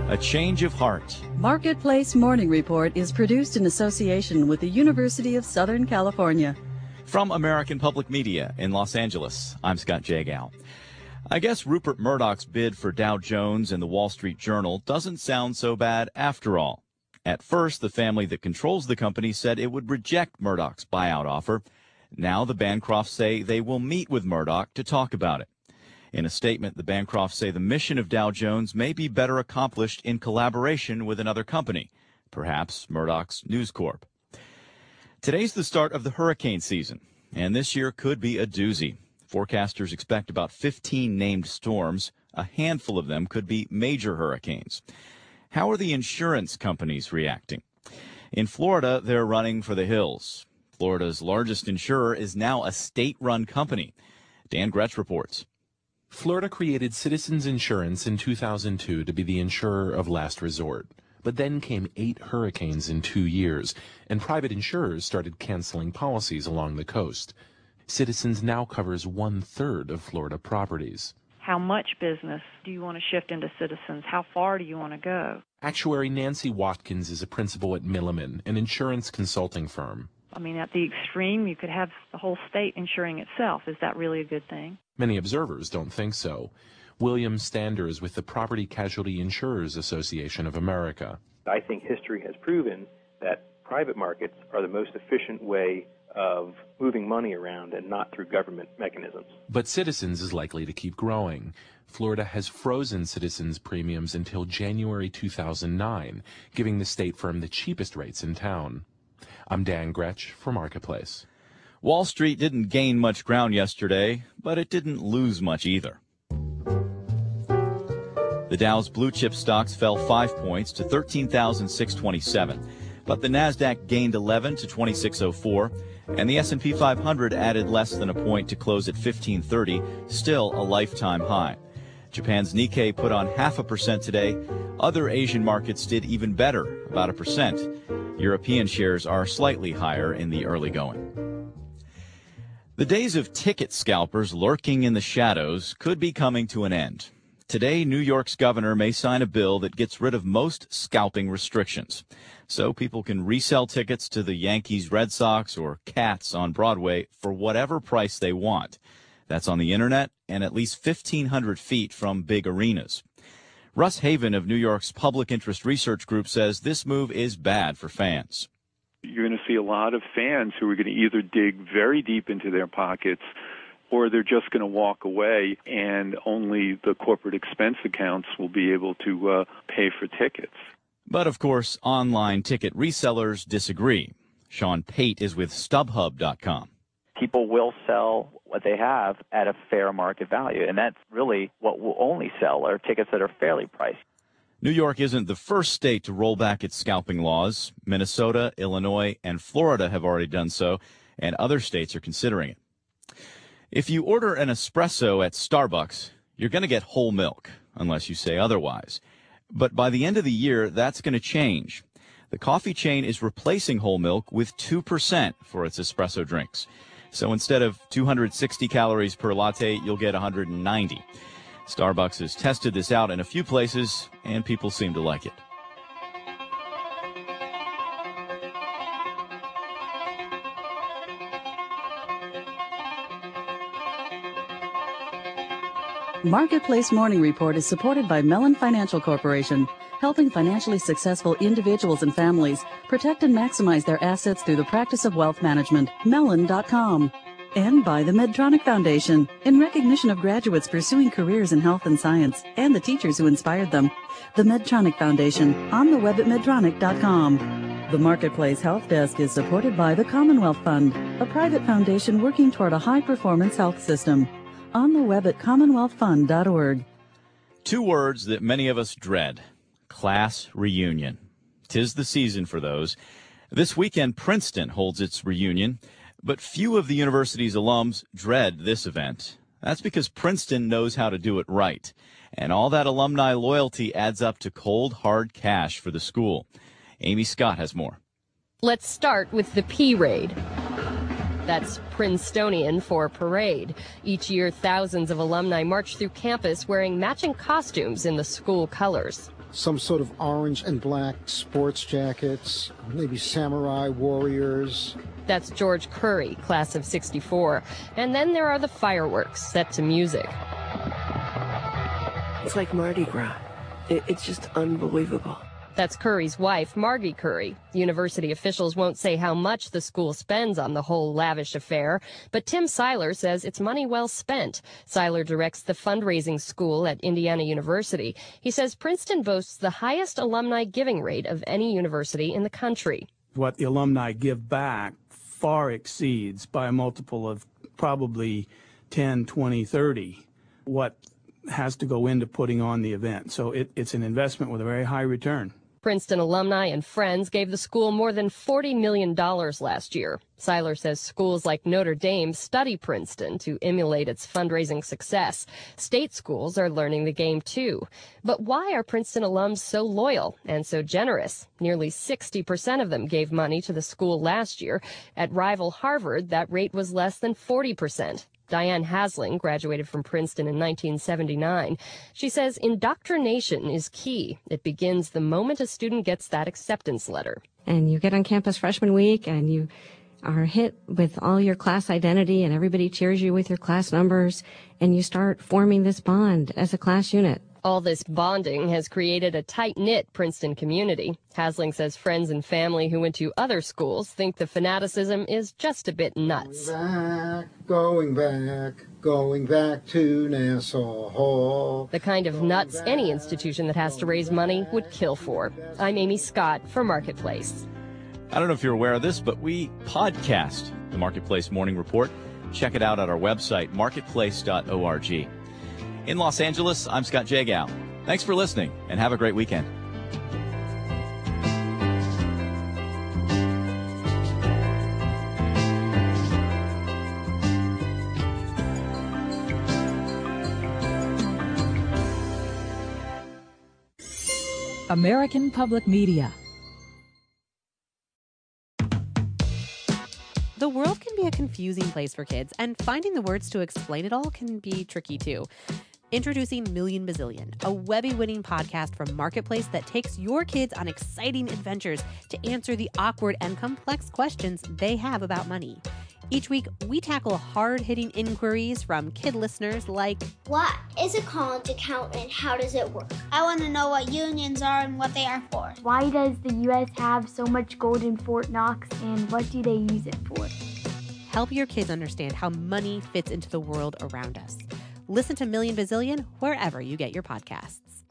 A change of heart. Marketplace Morning Report is produced in association with the University of Southern California. From American Public Media in Los Angeles, I'm Scott Jagow. I guess Rupert Murdoch's bid for Dow Jones and the Wall Street Journal doesn't sound so bad after all. At first, the family that controls the company said it would reject Murdoch's buyout offer. Now the Bancrofts say they will meet with Murdoch to talk about it. In a statement, the Bancrofts say the mission of Dow Jones may be better accomplished in collaboration with another company, perhaps Murdoch's News Corp. Today's the start of the hurricane season, and this year could be a doozy. Forecasters expect about 15 named storms. A handful of them could be major hurricanes. How are the insurance companies reacting? In Florida, they're running for the hills. Florida's largest insurer is now a state-run company. Dan Gretsch reports. Florida created Citizens Insurance in 2002 to be the insurer of last resort. But then came 8 hurricanes in 2 years, and private insurers started canceling policies along the coast. Citizens now covers 1/3 of Florida properties. How much business do you want to shift into Citizens? How far do you want to go? Actuary Nancy Watkins is a principal at Milliman, an insurance consulting firm. I mean, at the extreme, you could have the whole state insuring itself. Is that really a good thing? Many observers don't think so. William Stander is with the Property Casualty Insurers Association of America. I think history has proven that private markets are the most efficient way of moving money around and not through government mechanisms. But Citizens is likely to keep growing. Florida has frozen Citizens premiums until January 2009, giving the state firm the cheapest rates in town. I'm Dan Gretsch for Marketplace. Wall Street didn't gain much ground yesterday, but it didn't lose much either. The Dow's blue chip stocks fell 5 points to 13,627, but the Nasdaq gained 11 to 2604, and the S&P 500 added less than a point to close at 1530, still a lifetime high. Japan's Nikkei put on 0.5% today. Other Asian markets did even better, about 1%. European shares are slightly higher in the early going. The days of ticket scalpers lurking in the shadows could be coming to an end. Today, New York's governor may sign a bill that gets rid of most scalping restrictions, so people can resell tickets to the Yankees, Red Sox, or Cats on Broadway for whatever price they want. That's on the internet and at least 1,500 feet from big arenas. Russ Haven of New York's Public Interest Research Group says this move is bad for fans. You're going to see a lot of fans who are going to either dig very deep into their pockets or they're just going to walk away and only the corporate expense accounts will be able to pay for tickets. But, of course, online ticket resellers disagree. Sean Pate is with StubHub.com. People will sell what they have at a fair market value, and that's really what will only sell are tickets that are fairly priced. New York isn't the first state to roll back its scalping laws. Minnesota, Illinois, and Florida have already done so, and other states are considering it. If you order an espresso at Starbucks, you're going to get whole milk, unless you say otherwise. But by the end of the year, that's going to change. The coffee chain is replacing whole milk with 2% for its espresso drinks. So instead of 260 calories per latte, you'll get 190. Starbucks has tested this out in a few places, and people seem to like it. Marketplace Morning Report is supported by Mellon Financial Corporation, helping financially successful individuals and families protect and maximize their assets through the practice of wealth management. Mellon.com. And by the Medtronic Foundation, in recognition of graduates pursuing careers in health and science and the teachers who inspired them. The Medtronic Foundation, on the web at Medtronic.com. The Marketplace Health Desk is supported by the Commonwealth Fund, a private foundation working toward a high-performance health system. On the web at CommonwealthFund.org. 2 words that many of us dread. Class reunion. 'Tis the season for those. This weekend, Princeton holds its reunion, but few of the university's alums dread this event. That's because Princeton knows how to do it right, and all that alumni loyalty adds up to cold, hard cash for the school. Amy Scott has more. Let's start with the P-Raid. That's Princetonian for parade. Each year, thousands of alumni march through campus wearing matching costumes in the school colors. some sort of orange and black sports jackets, maybe samurai warriors. That's George Curry, class of 64. And then there are the fireworks set to music. It's like Mardi Gras. It's just unbelievable. That's Curry's wife, Margie Curry. University officials won't say how much the school spends on the whole lavish affair, but Tim Seiler says it's money well spent. Seiler directs the fundraising school at Indiana University. He says Princeton boasts the highest alumni giving rate of any university in the country. What the alumni give back far exceeds, by a multiple of probably 10, 20, 30, what has to go into putting on the event. So it's an investment with a very high return. Princeton alumni and friends gave the school more than $40 million last year. Seiler says schools like Notre Dame study Princeton to emulate its fundraising success. State schools are learning the game, too. But why are Princeton alums so loyal and so generous? Nearly 60% of them gave money to the school last year. At rival Harvard, that rate was less than 40%. Diane Hasling graduated from Princeton in 1979. She says indoctrination is key. It begins the moment a student gets that acceptance letter. And you get on campus freshman week and you are hit with all your class identity and everybody cheers you with your class numbers and you start forming this bond as a class unit. All this bonding has created a tight-knit Princeton community. Hasling says friends and family who went to other schools think the fanaticism is just a bit nuts. Going back to Nassau Hall. The kind of nuts any institution that has to raise money would kill for. I'm Amy Scott for Marketplace. I don't know if you're aware of this, but we podcast the Marketplace Morning Report. Check it out at our website, marketplace.org. In Los Angeles, I'm Scott Jagow. Thanks for listening, and have a great weekend. American Public Media. The world can be a confusing place for kids, and finding the words to explain it all can be tricky too. Introducing Million Bazillion, a Webby-winning podcast from Marketplace that takes your kids on exciting adventures to answer the awkward and complex questions they have about money. Each week, we tackle hard-hitting inquiries from kid listeners like, what is a college account and how does it work? I want to know what unions are and what they are for. Why does the U.S. have so much gold in Fort Knox and what do they use it for? Help your kids understand how money fits into the world around us. Listen to Million Bazillion wherever you get your podcasts.